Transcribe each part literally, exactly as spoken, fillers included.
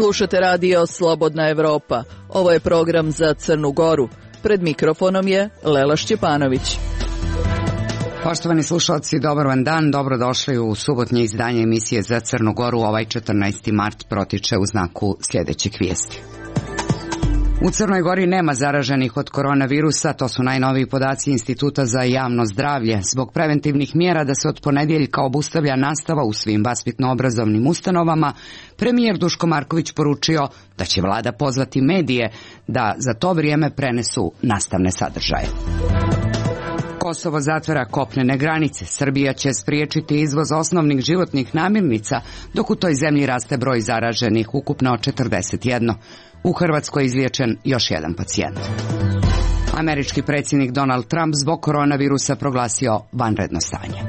Slušate radio Slobodna Evropa. Ovo je program za Crnu Goru. Pred mikrofonom je Lela Šćepanović. Poštovani slušalci, dobar vam dan, dobrodošli u subotnje izdanje emisije za Crnu Goru. Ovaj četrnaesti mart protiče u znaku sljedećih vijesti. U Crnoj Gori nema zaraženih od koronavirusa, to su najnoviji podaci Instituta za javno zdravlje. Zbog preventivnih mjera da se od ponedjeljka obustavlja nastava u svim vaspitno-obrazovnim ustanovama, premijer Duško Marković poručio da će vlada pozvati medije da za to vrijeme prenesu nastavne sadržaje. Kosovo zatvara kopnene granice. Srbija će spriječiti izvoz osnovnih životnih namirnica, dok u toj zemlji raste broj zaraženih, ukupno četrdeset jedan. U Hrvatskoj je izliječen još jedan pacijent. Američki predsjednik Donald Trump zbog koronavirusa proglasio vanredno stanje.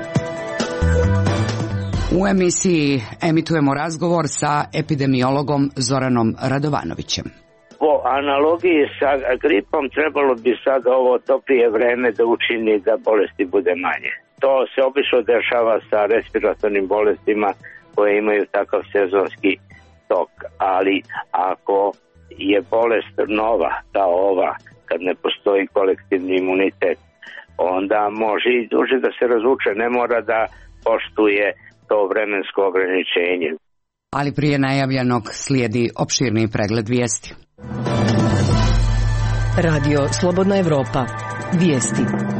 U emisiji emitujemo razgovor sa epidemiologom Zoranom Radovanovićem. Po analogiji sa gripom trebalo bi sad ovo toplije vreme da učini da bolesti bude manje. To se obično dešava sa respiratornim bolestima koje imaju takav sezonski tok, ali ako je bolest nova, ta ova, kad ne postoji kolektivni imunitet, onda može i duže da se razvuče, ne mora da poštuje to vremensko ograničenje. Ali prije najavljenog slijedi opširniji pregled vijesti. Radio Slobodna Evropa. Vijesti.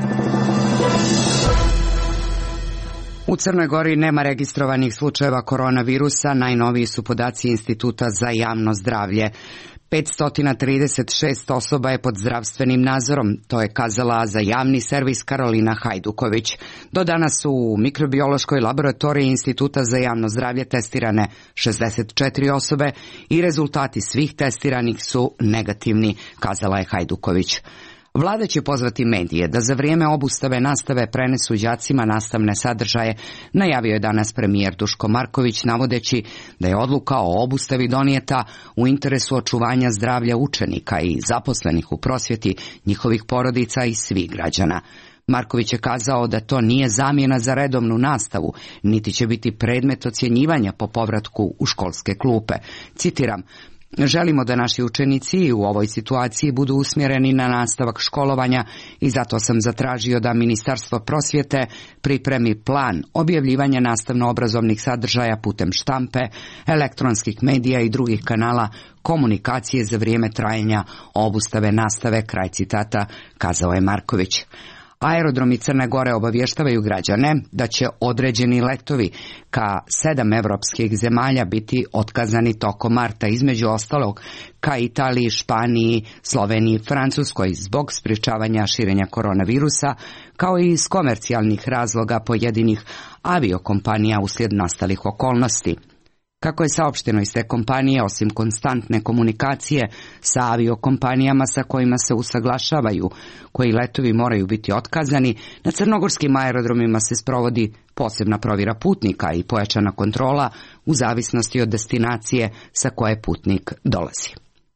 U Crnoj Gori nema registrovanih slučajeva koronavirusa, najnoviji su podaci Instituta za javno zdravlje. petsto trideset šest osoba je pod zdravstvenim nadzorom, to je kazala za javni servis Karolina Hajduković. Do danas su u mikrobiološkoj laboratoriji Instituta za javno zdravlje testirane šezdeset četiri osobe i rezultati svih testiranih su negativni, kazala je Hajduković. Vlada će pozvati medije da za vrijeme obustave nastave prenesu đacima nastavne sadržaje, najavio je danas premijer Duško Marković, navodeći da je odluka o obustavi donijeta u interesu očuvanja zdravlja učenika i zaposlenih u prosvjeti, njihovih porodica i svih građana. Marković je kazao da to nije zamjena za redovnu nastavu, niti će biti predmet ocjenjivanja po povratku u školske klupe. Citiram: želimo da naši učenici u ovoj situaciji budu usmjereni na nastavak školovanja i zato sam zatražio da Ministarstvo prosvjete pripremi plan objavljivanja nastavno-obrazovnih sadržaja putem štampe, elektronskih medija i drugih kanala komunikacije za vrijeme trajanja obustave nastave, kraj citata, kazao je Marković. Aerodromi Crne Gore obavještavaju građane da će određeni letovi ka sedam evropskih zemalja biti otkazani tokom marta, između ostalog ka Italiji, Španiji, Sloveniji i Francuskoj zbog sprječavanja širenja koronavirusa, kao i iz komercijalnih razloga pojedinih aviokompanija uslijed nastalih okolnosti. Kako je saopšteno iz te kompanije, osim konstantne komunikacije sa aviokompanijama sa kojima se usaglašavaju koji letovi moraju biti otkazani, na crnogorskim aerodromima se sprovodi posebna provjera putnika i pojačana kontrola u zavisnosti od destinacije sa koje putnik dolazi.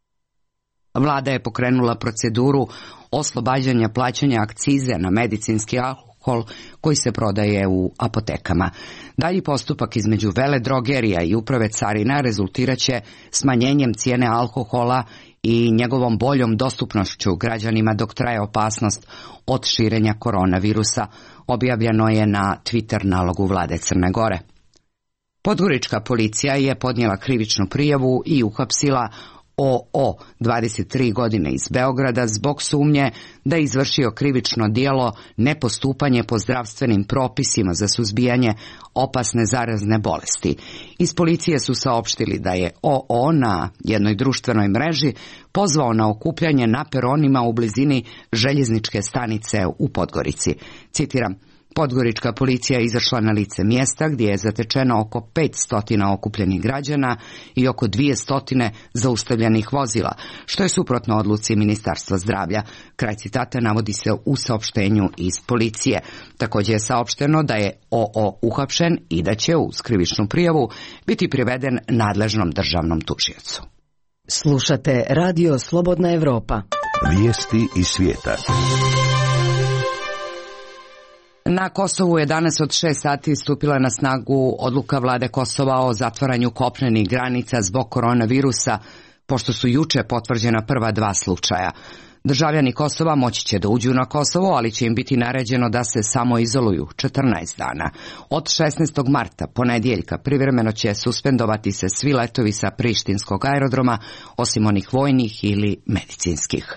Vlada je pokrenula proceduru oslobađanja plaćanja akcize na medicinski alkohol koji se prodaje u apotekama. Dalji postupak između veledrogerija i uprave carina rezultirat će smanjenjem cijene alkohola i njegovom boljom dostupnošću građanima dok traje opasnost od širenja koronavirusa, objavljeno je na Twitter nalogu vlade Crne Gore. Podgorička policija je podnijela krivičnu prijavu i uhapsila O O, dvadeset tri godine, iz Beograda zbog sumnje da je izvršio krivično djelo nepostupanje po zdravstvenim propisima za suzbijanje opasne zarazne bolesti. Iz policije su saopštili da je O O na jednoj društvenoj mreži pozvao na okupljanje na peronima u blizini željezničke stanice u Podgorici. Citiram: Podgorička policija je izašla na lice mjesta gdje je zatečeno oko petsto okupljenih građana i oko dvjesto zaustavljenih vozila, što je suprotno odluci Ministarstva zdravlja. Kraj citata navodi se u saopštenju iz policije. Također je saopšteno da je O O uhapšen i da će uz krivičnu prijavu biti priveden nadležnom državnom tužiocu. Slušate Radio Slobodna Evropa. Vijesti iz svijeta. Na Kosovu je danas od šest sati stupila na snagu odluka vlade Kosova o zatvaranju kopnenih granica zbog koronavirusa, pošto su juče potvrđena prva dva slučaja. Državljani Kosova moći će da uđu na Kosovo, ali će im biti naređeno da se samoizoluju četrnaest dana. Od šesnaestog marta, ponedjeljka, privremeno će suspendovati se svi letovi sa prištinskog aerodroma, osim onih vojnih ili medicinskih.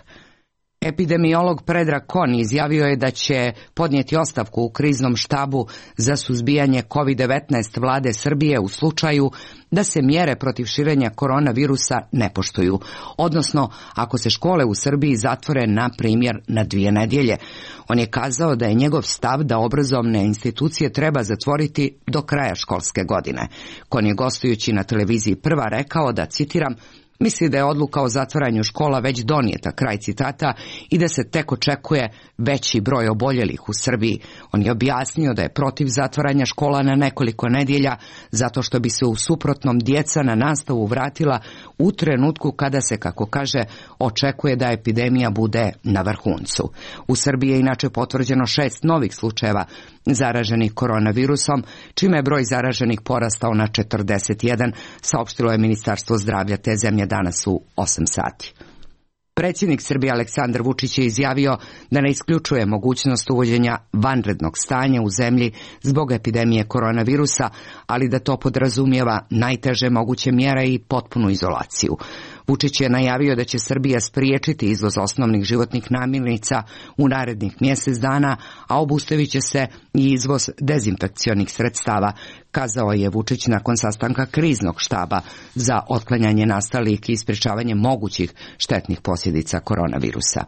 Epidemiolog Predrag Kon izjavio je da će podnijeti ostavku u kriznom štabu za suzbijanje kovid devetnaest vlade Srbije u slučaju da se mjere protiv širenja koronavirusa ne poštuju, odnosno ako se škole u Srbiji zatvore na primjer na dvije nedjelje. On je kazao da je njegov stav da obrazovne institucije treba zatvoriti do kraja školske godine. Kon je gostujući na televiziji Prva rekao da, citiram, misli da je odluka o zatvaranju škola već donijeta, kraj citata, i da se tek očekuje veći broj oboljelih u Srbiji. On je objasnio da je protiv zatvaranja škola na nekoliko nedjelja, zato što bi se u suprotnom djeca na nastavu vratila u trenutku kada se, kako kaže, očekuje da epidemija bude na vrhuncu. U Srbiji je inače potvrđeno šest novih slučajeva zaraženih koronavirusom, čime je broj zaraženih porastao na četrdeset jedan, saopštilo je Ministarstvo zdravlja te zemlje danas u osam sati. Predsjednik Srbije Aleksandar Vučić je izjavio da ne isključuje mogućnost uvođenja vanrednog stanja u zemlji zbog epidemije koronavirusa, ali da to podrazumijeva najteže moguće mjere i potpunu izolaciju. Vučić je najavio da će Srbija spriječiti izvoz osnovnih životnih namirnica u narednih mjesec dana, a obustavit će se i izvoz dezinfekcionih sredstava, kazao je Vučić nakon sastanka kriznog štaba za otklanjanje nastalih i sprječavanje mogućih štetnih posljedica koronavirusa.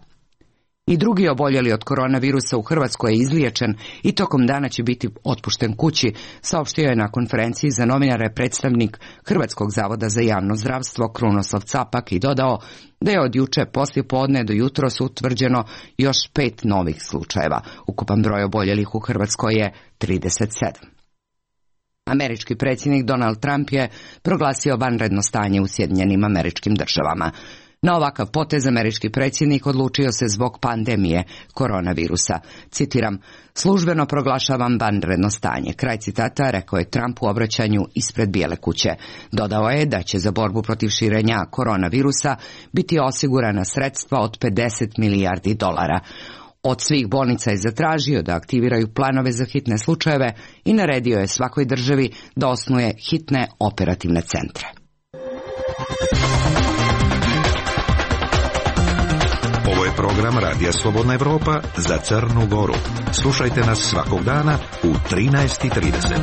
I drugi oboljeli od koronavirusa u Hrvatskoj je izliječen i tokom dana će biti otpušten kući, saopštio je na konferenciji za novinare predstavnik Hrvatskog zavoda za javno zdravstvo Krunoslav Capak i dodao da je od juče poslijepodne do jutros utvrđeno još pet novih slučajeva. Ukupan broj oboljelih u Hrvatskoj je trideset sedam. Američki predsjednik Donald Trump je proglasio vanredno stanje u Sjedinjenim Američkim Državama. Na ovakav potez američki predsjednik odlučio se zbog pandemije koronavirusa. Citiram, službeno proglašavam vanredno stanje. Kraj citata rekao je Trump u obraćanju ispred Bijele kuće. Dodao je da će za borbu protiv širenja koronavirusa biti osigurana sredstva od pedeset milijardi dolara. Od svih bolnica je zatražio da aktiviraju planove za hitne slučajeve i naredio je svakoj državi da osnuje hitne operativne centre. Ovo je program Radija Slobodna Evropa za Crnu Goru. Slušajte nas svakog dana u trinaest i trideset.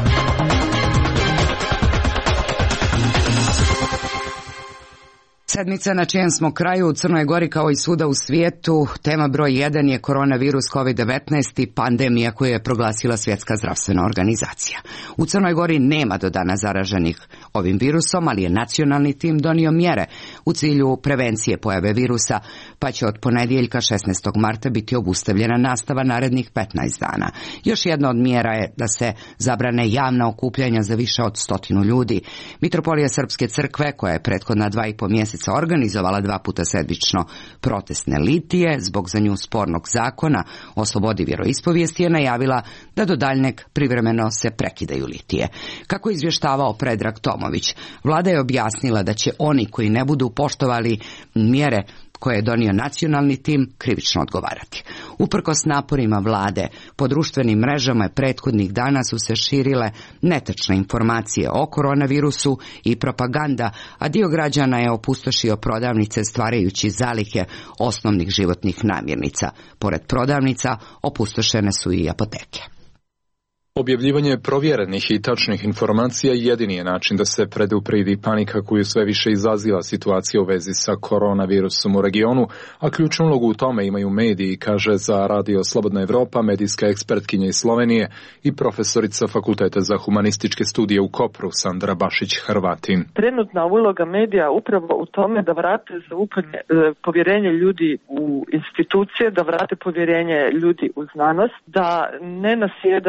Sedmica na čijem smo kraju u Crnoj Gori kao i svuda u svijetu. Tema broj jedan je koronavirus kovid devetnaest i pandemija koju je proglasila Svjetska zdravstvena organizacija. U Crnoj Gori nema do dana zaraženih ovim virusom, ali je nacionalni tim donio mjere u cilju prevencije pojave virusa, pa će od ponedjeljka šesnaestog marta biti obustavljena nastava narednih petnaest dana. Još jedna od mjera je da se zabrane javna okupljanja za više od stotinu ljudi. Mitropolija Srpske crkve, koja je prethodna dva i po mjeseca organizovala dva puta sedmično protestne litije zbog za nju spornog zakona o slobodi vjeroispovijesti, je najavila da do daljnjeg privremeno se prekidaju litije. Kako je izvještavao Predrag Tomović, vlada je objasnila da će oni koji ne budu poštovali mjere koje je donio nacionalni tim krivično odgovarati. Uprkos naporima vlade, po društvenim mrežama prethodnih dana su se širile netačne informacije o koronavirusu i propaganda, a dio građana je opustošio prodavnice stvarajući zalihe osnovnih životnih namirnica. Pored prodavnica opustošene su i apoteke. Objavljivanje provjerenih i tačnih informacija jedini je način da se predupredi panika koju sve više izaziva situacija u vezi sa koronavirusom u regionu, a ključnu ulogu u tome imaju mediji, kaže za Radio Slobodna Evropa medijska ekspertkinja iz Slovenije i profesorica Fakulteta za humanističke studije u Kopru Sandra Bašić-Hrvatin. Trenutna uloga medija upravo u tome da vrate zaupanje, povjerenje ljudi u institucije, da vrate povjerenje ljudi u znanost, da ne nasjedaju raz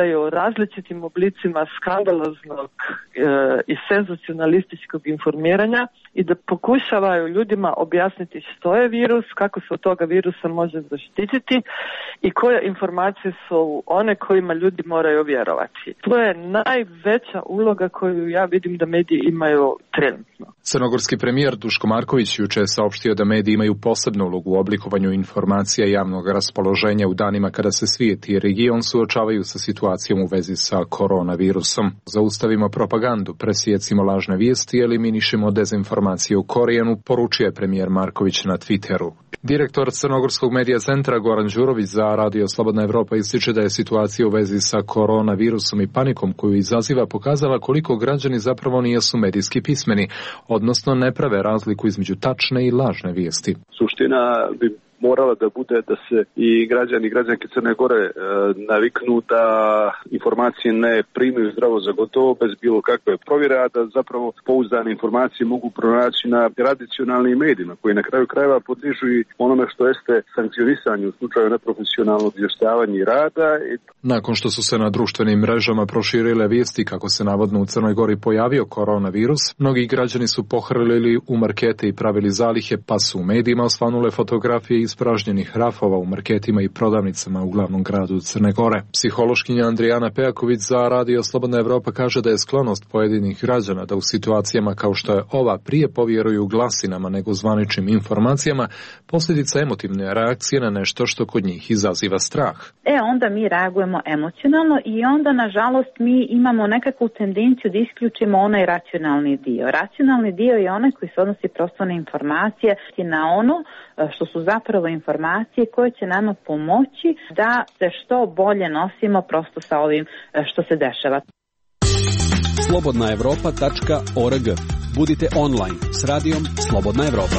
različitim oblicima skandaloznog e, i senzacionalističkog informiranja i da pokušavaju ljudima objasniti što je virus, kako se od toga virusa može zaštititi i koje informacije su one kojima ljudi moraju vjerovati. To je najveća uloga koju ja vidim da mediji imaju trenutno. Crnogorski premijer Duško Marković juče je saopštio da mediji imaju posebnu ulogu u oblikovanju informacija javnog raspoloženja u danima kada se svijet i region suočavaju sa situacijom u vezi sa koronavirusom. Zaustavimo propagandu, presijecimo lažne vijesti i eliminišemo dezinformacije u korijenu, poručio je premijer Marković na Twitteru. Direktor Crnogorskog medija centra Goran Đurović za Radio Slobodna Evropa ističe da je situacija u vezi sa koronavirusom i panikom koju izaziva pokazala koliko građani zapravo nisu medijski pismeni, odnosno ne prave razliku između tačne i lažne vijesti. Suština bi morala da bude da se i građani i građanke Crne Gore e, naviknu da informacije ne primaju zdravo za gotovo bez bilo kakve provjere, a da zapravo pouzdane informacije mogu pronaći na tradicionalnim medijima koji na kraju krajeva podližu i onome što jeste sankcionisanje u slučaju neprofesionalnog izvještavanja i rada. Nakon što su se na društvenim mrežama proširile vijesti kako se navodno u Crnoj Gori pojavio koronavirus, mnogi građani su pohrlili u markete i pravili zalihe, pa su u medijima osvanule fotografije ispražnjenih rafova u marketima i prodavnicama u glavnom gradu Crne Gore. Psihološkinja Andrijana Pejaković za Radio Slobodna Evropa kaže da je sklonost pojedinih građana da u situacijama kao što je ova prije povjeruju glasinama nego zvaničnim informacijama, posljedica emotivne reakcije na nešto što kod njih izaziva strah. E, onda mi reagujemo emocionalno i onda, nažalost, mi imamo nekakvu tendenciju da isključimo onaj racionalni dio. Racionalni dio je onaj koji se odnosi prosto na informacije i na ono što su zapravo informacije koje će nama pomoći da se što bolje nosimo prosto sa ovim što se dešava. slobodna evropa tačka org. Budite online s radijom Slobodna Evropa.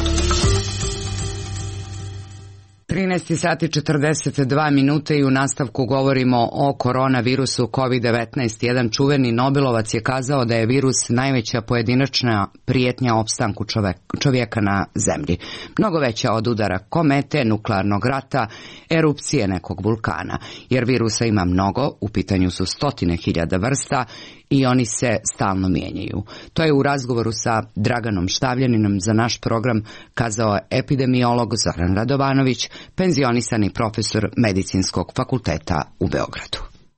trinaest sati četrdeset dva minute i u nastavku govorimo o koronavirusu kovid devetnaest. Jedan čuveni Nobelovac je kazao da je virus najveća pojedinačna prijetnja opstanku čovjeka na zemlji. Mnogo veća od udara komete, nuklearnog rata, erupcije nekog vulkana. Jer virusa ima mnogo, u pitanju su stotine hiljada vrsta i oni se stalno mijenjaju. To je u razgovoru sa Draganom Štavljaninom za naš program kazao epidemiolog Zoran Radovanović, penzionisani profesor Medicinskog fakulteta u Beogradu.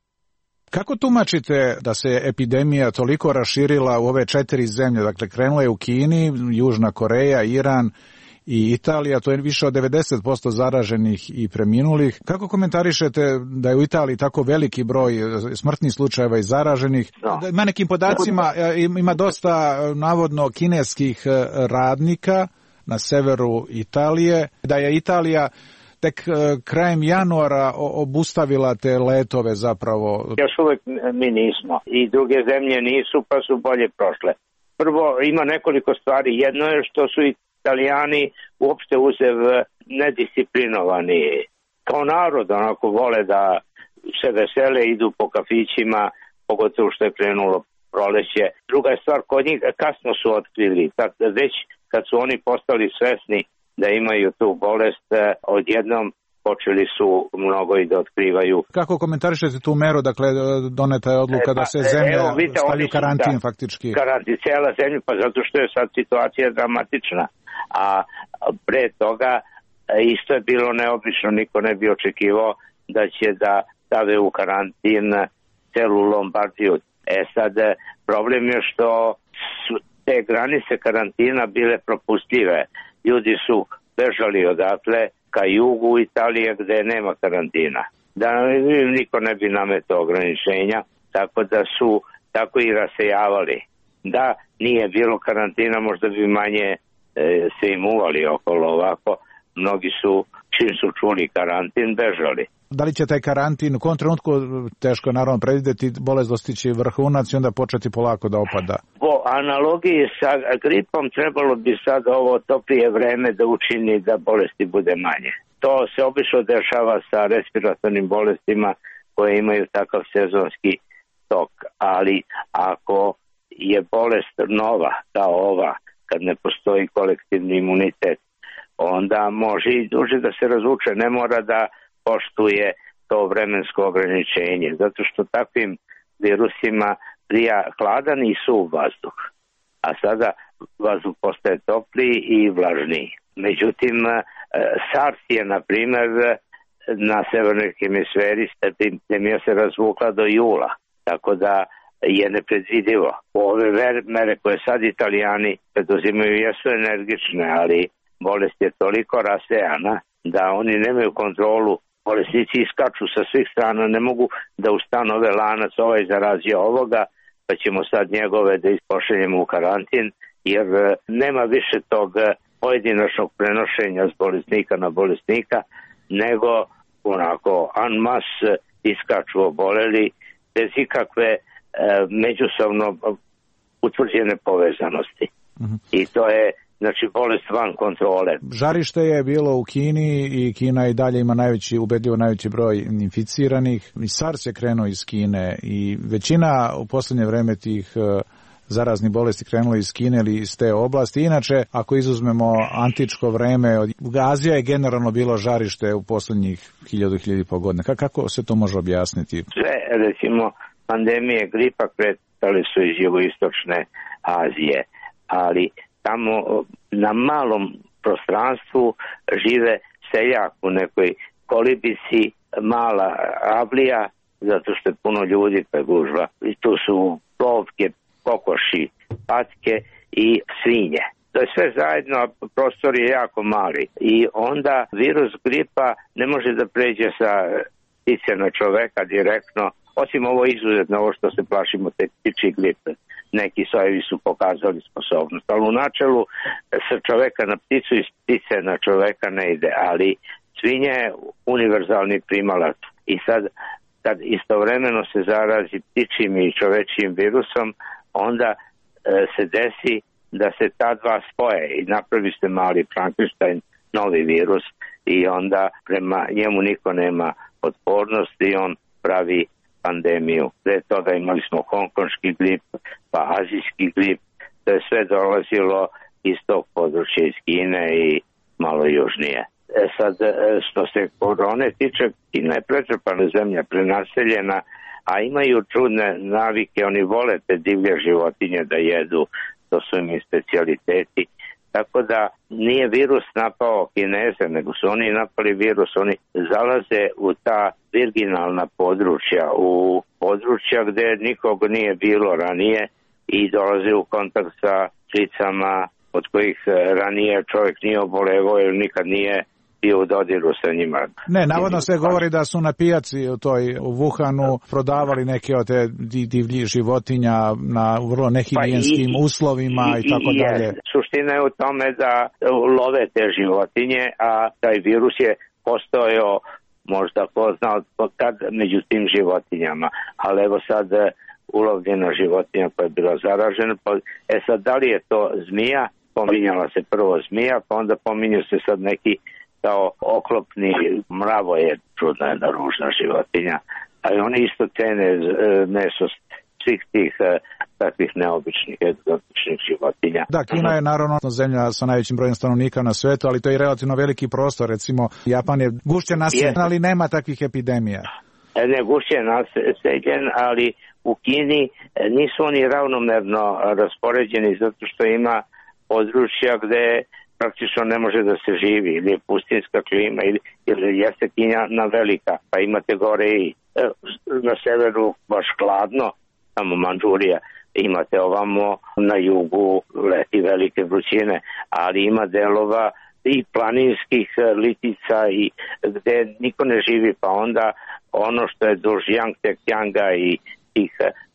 Kako tumačite da se epidemija toliko raširila u ove četiri zemlje? Dakle, krenula je u Kini, Južna Koreja, Iran i Italija, to je više od devedeset posto zaraženih i preminulih. Kako komentarišete da je u Italiji tako veliki broj smrtnih slučajeva i zaraženih? No. Ima nekim podacima, ima dosta navodno kineskih radnika na severu Italije, da je Italija tek krajem januara obustavila te letove zapravo. Još uvijek mi nismo i druge zemlje nisu, pa su bolje prošle. Prvo, ima nekoliko stvari. Jedno je što su Italijani uopšte uzev nedisciplinovani. Kao narod onako vole da se vesele, idu po kafićima, pogotovo što je krenulo proleće. Druga je stvar, kod njih kasno su otkrili. Tako da već kad su oni postali svesni da imaju tu bolest, odjednom počeli su mnogo i da otkrivaju. Kako komentarišete tu meru, dakle doneta je odluka da se zemlja Evo, vidite, stavi u karantin da, faktički? Karantin, cijela zemlja, pa zato što je sad situacija dramatična. A pre toga isto je bilo neobično, niko ne bi očekivao da će da stave u karantin celu Lombardiju. E sad, problem je što su te granice karantina bile propustljive. Ljudi su bežali odatle ka jugu Italije gde nema karantina. Da niko ne bi nametao ograničenja, tako da su tako i rasejavali. Da nije bilo karantina, možda bi manje e, se im uvali okolo ovako. Mnogi su, čim su čuli karantin, bežali. Da li će taj karantin u kom trenutku, teško je naravno predvidjeti, bolest dostići vrhunac i onda početi polako da opada? Po analogiji sa gripom trebalo bi sad ovo toplije vreme da učini da bolesti bude manje. To se obično dešava sa respiratornim bolestima koje imaju takav sezonski tok, ali ako je bolest nova kao ova, kad ne postoji kolektivni imunitet, onda može i duže da se razvuče, ne mora da poštuje to vremensko ograničenje, zato što takvim virusima prija hladan i suv vazduh, a sada vazduh postaje topliji i vlažniji. Međutim, SARS je, na primjer, na severnoj hemisferi epidemija se razvukla do jula, tako da je nepredvidivo. Ove mere koje sad Italijani preduzimaju jesu energične, ali bolest je toliko rasejana da oni nemaju kontrolu. Bolesnici iskaču sa svih strana, ne mogu da ustanove lanac, ovaj zarazio ovoga, pa ćemo sad njegove da ispošeljemo u karantin, jer nema više tog pojedinačnog prenošenja s bolesnika na bolesnika, nego onako en masse iskaču oboleli bez ikakve e, međusobno utvrđene povezanosti. Mm-hmm. I to je, znači, bolest van kontrole. Žarište je bilo u Kini i Kina i dalje ima najveći, ubedljivo najveći broj inficiranih. I SARS je krenuo iz Kine i većina u posljednje vreme tih zaraznih bolesti krenulo iz Kine ili iz te oblasti. Inače, ako izuzmemo antičko vreme, Azija je generalno bilo žarište u posljednjih hiljadu, hiljadu i pol godina. Kako se to može objasniti? Sve, recimo, pandemije gripa kretali su iz jugoistočne Azije, ali tamo na malom prostranstvu žive seljak u nekoj kolibici, mala avlija, zato što je puno ljudi pa gužva. I tu su plovke, kokoši, patke i svinje. To je sve zajedno, a prostor je jako mali. I onda virus gripa ne može da pređe sa ptice na čoveka direktno, osim ovo izuzetno, ovo što se plašimo, te ptičji gripe. Neki sojevi su pokazali sposobnost, ali u načelu sa čoveka na pticu i ptice na čoveka ne ide, ali svinja je univerzalni primalac. I sad, kad istovremeno se zarazi ptičjim i čovečijim virusom, onda e, se desi da se ta dva spoje i napravi se mali Frankenstein, novi virus, i onda prema njemu niko nema otpornost i on pravi pandemiju. Pre toga imali smo hongkonški grip, pa azijski grip, to je sve dolazilo iz tog područja, iz Kine i malo južnije. E sad, što se korone tiče, Kina je pretrpana zemlja, prenaseljena, a imaju čudne navike, oni vole te divlje životinje da jedu, to su im specijaliteti. Tako da nije virus napao Kineze, nego su oni napali virus, oni zalaze u ta virginalna područja, u područja gde nikog nije bilo ranije i dolaze u kontakt sa pticama od kojih ranije čovjek nije obolevao ili nikad nije bio u dodiru sa njima. Ne, navodno se govori da su na pijaci u toj u Wuhanu prodavali neke od te divljih životinja na vrlo nehigijenskim pa uslovima i, i tako i dalje. Je. Suština je u tome da love te životinje, a taj virus je postojao možda ko zna kad među tim životinjama. Ali evo sad ulovljena životinja koja je bila zaražena. E sad, da li je to zmija? Pominjala se prvo zmija, pa onda pominju se sad neki kao oklopni mravo, je čudna jedna ružna životinja, ali oni isto cene meso svih tih takvih neobičnih, egzotičnih životinja. Da, Kina je naravno zemlja sa najvećim brojem stanovnika na svetu, ali to je relativno veliki prostor, recimo Japan je gušće naseljen, ali nema takvih epidemija. Ne, gušće je naseljen, ali u Kini nisu oni ravnomerno raspoređeni, zato što ima područja gde praktično ne može da se živi, ili je pustinska klima, ili, ili jeste Kina velika, pa imate gore i e, na severu baš hladno, tamo Mandžurija, imate ovamo na jugu leti velike vrućine, ali ima delova i planinskih litica i gde niko ne živi, pa onda ono što je duž Jangtekjanga i tih,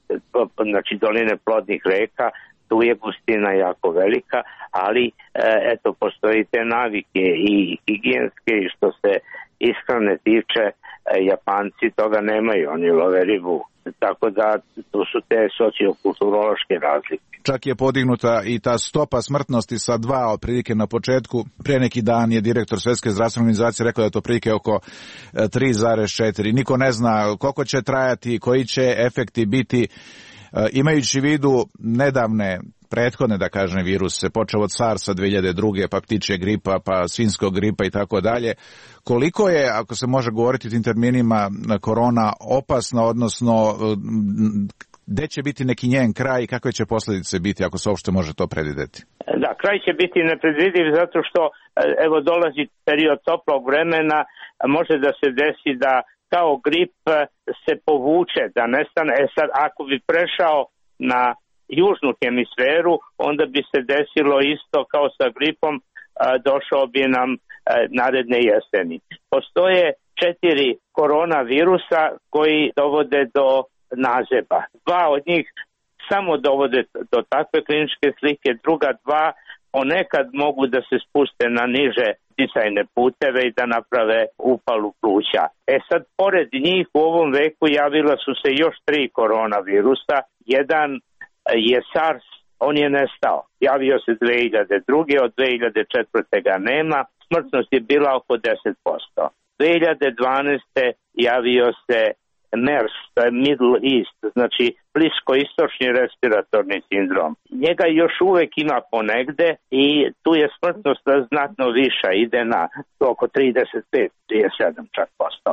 znači doline plodnih reka, tu je gustina jako velika, ali eto, postoji te navike i higijenske, i što se ishrane tiče, Japanci toga nemaju, oni love ribu. Tako da tu su te sociokulturološke razlike. Čak je podignuta i ta stopa smrtnosti sa dva otprilike na početku. Pre neki dan je direktor Svetske zdravstvene organizacije rekao da je to otprilike oko tri zarez četiri. Niko ne zna koliko će trajati, koji će efekti biti. Imajući u vidu nedavne prethodne, da kažem, viruse, počeo od SARS-a dve hiljade druge, pa ptičje gripa, pa svinjskog gripa i tako dalje. Koliko je, ako se može govoriti tim terminima, korona opasna, odnosno gde će biti neki njen kraj i kakve će posljedice biti, ako se uopšte može to predvideti? Da, kraj će biti nepredvidiv zato što evo dolazi period toplog vremena, može da se desi da kao grip se povuče, da nestane. E sad, ako bi prešao na južnu hemisferu, onda bi se desilo isto kao sa gripom, došao bi nam naredne jeseni. Postoje četiri koronavirusa koji dovode do nazeba. Dva od njih samo dovode do takve kliničke slike, druga dva ponekad mogu da se spuste na niže disajne puteve i da naprave upalu pluća. E sad, pored njih u ovom veku javila su se još tri koronavirusa. Jedan je SARS, on je nestao. Javio se dve hiljade druge. Od dve hiljade četvrte ga nema. Smrtnost je bila oko deset posto. dve hiljade dvanaeste javio se MERS, to je Middle East, znači bliskoistočni respiratorni sindrom. Njega još uvek ima ponegde i tu je smrtnost znatno viša, ide na oko trideset pet do trideset sedam čak posto.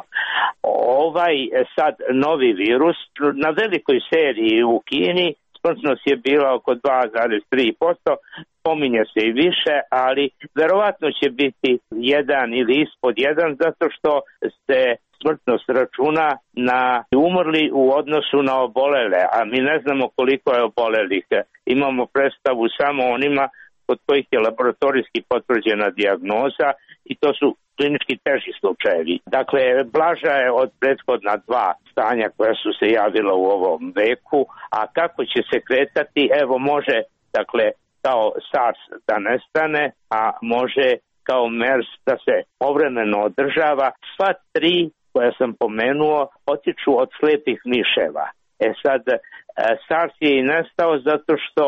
Ovaj sad novi virus na velikoj seriji u Kini smrtnost je bila oko dva zarez tri posto, pominje se i više, ali verovatno će biti jedan ili ispod jedan zato što se smrtnost računa na umrli u odnosu na obolele, a mi ne znamo koliko je obolelih. Imamo predstavu samo onima kod kojih je laboratorijski potvrđena dijagnoza i to su klinički teži slučajevi. Dakle, blaža je od prethodna dva stanja koja su se javila u ovom veku, a kako će se kretati, evo može, dakle, kao SARS da nestane, a može kao MERS da se povremeno održava. Sva tri koja sam pomenuo potiču od slepih miševa. E sad, SARS je i nestao zato što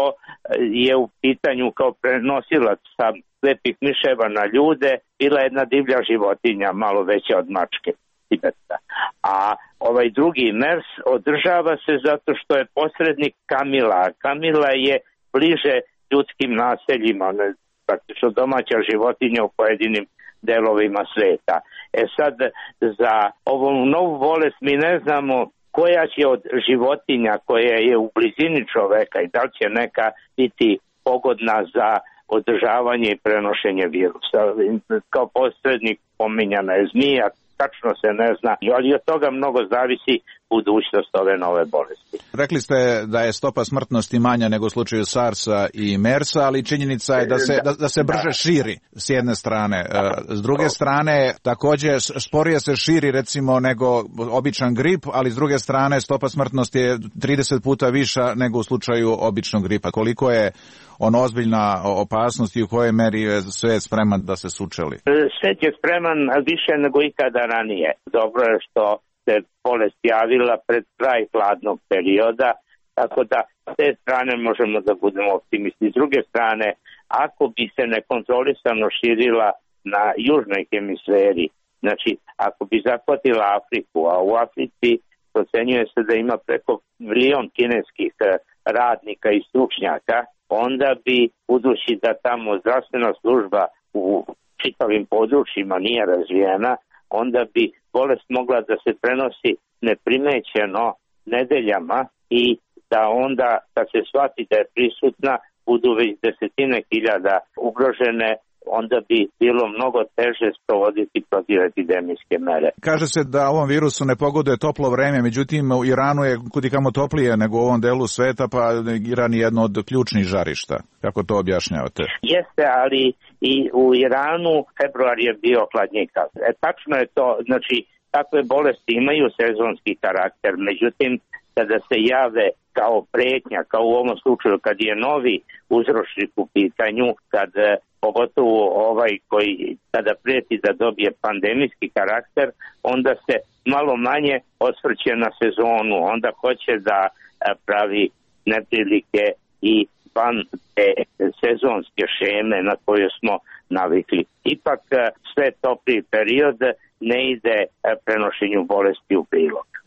je u pitanju kao prenosilac sa slepih miševa na ljude bila jedna divlja životinja, malo veća od mačke Tibeta. A ovaj drugi MERS održava se zato što je posrednik kamila. Kamila je bliže ljudskim naseljima, praktično domaća životinja u pojedinim delovima sveta. E sad, za ovu novu bolest mi ne znamo koja će od životinja koja je u blizini čoveka i da li će neka biti pogodna za održavanje i prenošenje virusa. Kao posrednik pominjana je zmija, tačno se ne zna, ali od toga mnogo zavisi budućnost ove nove bolesti. Rekli ste da je stopa smrtnosti manja nego u slučaju SARS-a i MERS-a, ali činjenica je da se, da, da se brže da. širi s jedne strane. S druge strane, takođe sporije se širi recimo nego običan grip, ali s druge strane stopa smrtnosti je trideset puta viša nego u slučaju običnog gripa. Koliko je ono ozbiljna opasnost i u kojoj meri je svet spreman da se sučeli? Svet je spreman više nego ikada ranije. Dobro je što se bolest javila pred kraj hladnog perioda, tako da s te strane možemo da budemo optimisti. S druge strane, ako bi se nekontrolisano širila na južnoj hemisferi, znači ako bi zahvatila Afriku, a u Africi procenjuje se da ima preko milion kineskih radnika i stručnjaka, onda bi, budući da tamo zdravstvena služba u čitavim područjima nije razvijena, onda bi bolest mogla da se prenosi neprimećeno nedeljama i da onda, kad se shvati da je prisutna, budu već desetine hiljada ugrožene, onda bi bilo mnogo teže sprovoditi protivepidemijske mere. Kaže se da ovom virusu ne pogoduje toplo vreme, međutim u Iranu je kudikamo toplije nego u ovom delu sveta, pa Iran je jedno od ključnih žarišta. Kako to objašnjavate? Jeste, ali i u Iranu februar je bio hladnjikav. E, tačno je to, znači takve bolesti imaju sezonski karakter, međutim kada se jave kao pretnja, kao u ovom slučaju kad je novi uzročnik u pitanju, kad pogotovo ovaj koji kada prijeti da dobije pandemijski karakter, onda se malo manje osvrće na sezonu, onda hoće da pravi neprilike i van te sezonske šeme na koje smo navikli. Ipak sve topli period ne ide prenošenju bolesti u prilog.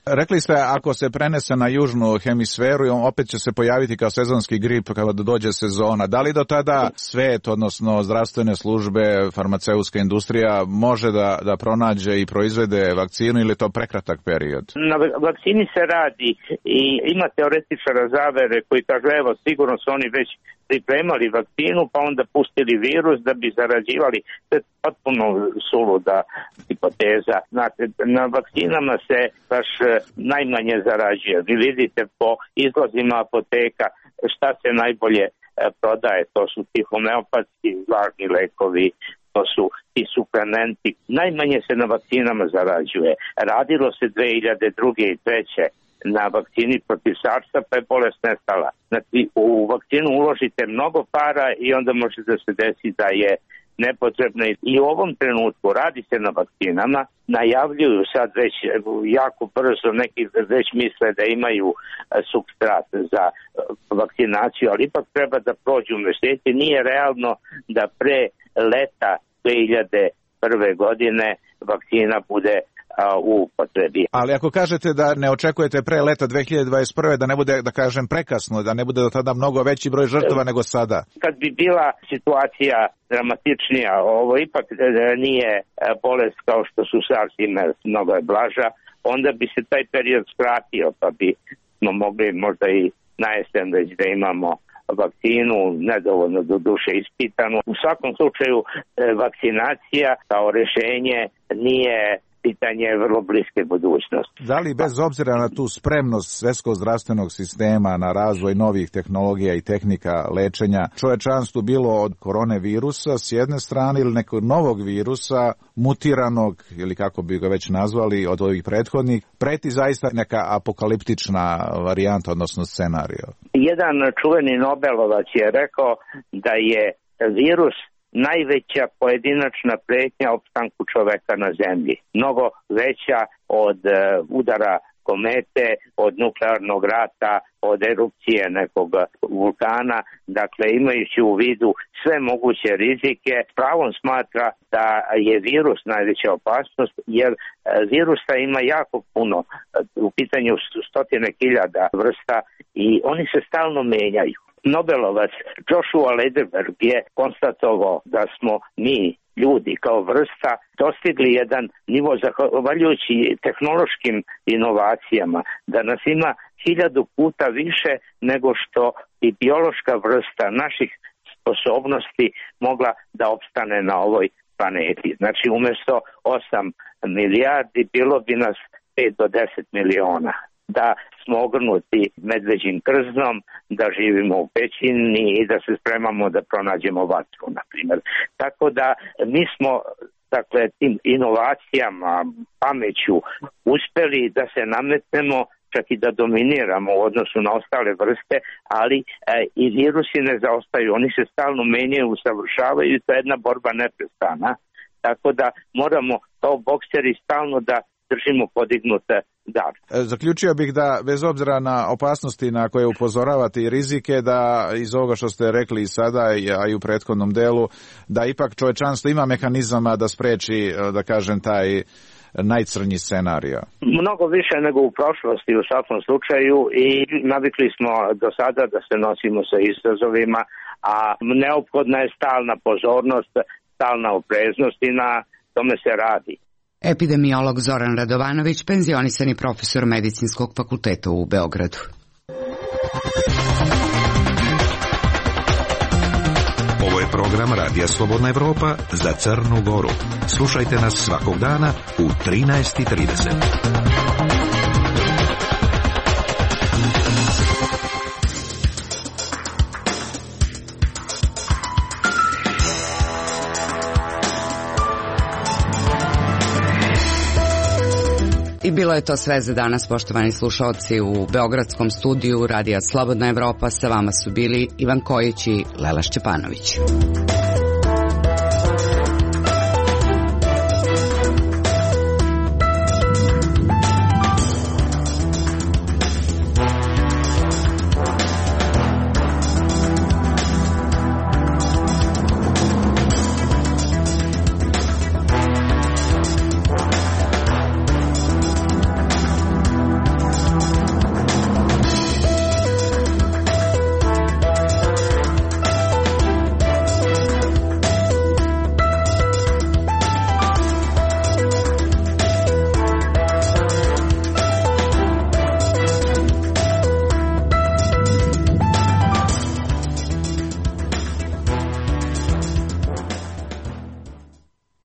Rekli ste, ako se prenese na južnu hemisferu, on opet će se pojaviti kao sezonski grip kada dođe sezona. Da li do tada svet, odnosno zdravstvene službe, farmaceutska industrija, može da, da pronađe i proizvede vakcinu ili je to prekratak period? Na vakcini se radi i ima teoretičara zavere koji kažu, evo, sigurno su oni već pripremali vakcinu, pa onda pustili virus da bi zarađivali. To je potpuno suluda hipoteza. Znate, na vakcinama se baš najmanje zarađuje. Vi vidite po izlazima apoteka šta se najbolje prodaje. To su ti homeopatski vlažni lekovi, to su ti suplementi. Najmanje se na vakcinama zarađuje. Radilo se dve hiljade druge i treće na vakcini protiv sarsa, pa je bolest nestala. Znači, u vakcinu uložite mnogo para i onda može da se desi da je nepotrebno. I u ovom trenutku radi se na vakcinama, najavljuju sad već jako brzo, neki već misle da imaju supstrat za vakcinaciju, ali ipak treba da prođu meseci. Nije realno da pre leta dve hiljade prve godine vakcina bude u upotrebi. Ali ako kažete da ne očekujete pre leta dve hiljade dvadeset prve da ne bude, da kažem, prekasno, da ne bude do tada mnogo veći broj žrtava nego sada? Kad bi bila situacija dramatičnija, ovo ipak nije bolest kao što su SARS i MERS, mnogo je blaža, onda bi se taj period skratio, pa bi smo mogli možda i na jesen već da imamo vakcinu, nedovoljno do duše ispitanu. U svakom slučaju vakcinacija kao rešenje nije pitanje vrlo bliske budućnosti. Da li bez obzira na tu spremnost svjetskog zdravstvenog sistema na razvoj novih tehnologija i tehnika lečenja, čovečanstvu bilo od koronavirusa s jedne strane ili nekog novog virusa, mutiranog ili kako bi ga već nazvali od ovih prethodnih, preti zaista neka apokaliptična varijanta, odnosno scenario? Jedan čuveni Nobelovac je rekao da je virus najveća pojedinačna pretnja opstanku čoveka na zemlji. Mnogo veća od uh, udara komete, od nuklearnog rata, od erupcije nekog vulkana. Dakle, imajući u vidu sve moguće rizike, pravom smatra da je virus najveća opasnost, jer uh, virusa ima jako puno, uh, u pitanju stotine hiljada vrsta i oni se stalno menjaju. Nobelovac Joshua Lederberg je konstatovao da smo mi, ljudi kao vrsta, dostigli jedan nivo zahvaljujući tehnološkim inovacijama, da nas ima hiljadu puta više nego što i biološka vrsta naših sposobnosti mogla da opstane na ovoj planeti. Znači, umjesto osam milijardi bilo bi nas pet do deset miliona. Da smo ogrnuti medveđim krznom, da živimo u pećini i da se spremamo da pronađemo vatru, na primjer. Tako da mi smo, dakle, tim inovacijama, pameću uspeli da se nametnemo, čak i da dominiramo u odnosu na ostale vrste, ali e, i virusi ne zaostaju, oni se stalno menjaju, usavršavaju i to je jedna borba neprestana. Tako da moramo kao bokseri stalno da držimo podignute dar. Zaključio bih da, bez obzira na opasnosti na koje upozoravate i rizike, da iz ovoga što ste rekli i sada, a i u prethodnom delu, da ipak čovečanstvo ima mehanizama da spreči, da kažem, taj najcrnji scenario. Mnogo više nego u prošlosti u svakom slučaju i navikli smo do sada da se nosimo sa izazovima, a neophodna je stalna pozornost, stalna opreznost i na tome se radi. Epidemiolog Zoran Radovanović, penzionisani profesor Medicinskog fakulteta u Beogradu. Ovo je program Radija Slobodna Evropa za Crnu Goru. Slušajte nas svakog dana u trinaest i trideset. I bilo je to sve za danas, poštovani slušalci. U beogradskom studiju Radija Slobodna Evropa sa vama su bili Ivan Kojić i Lela Šćepanović.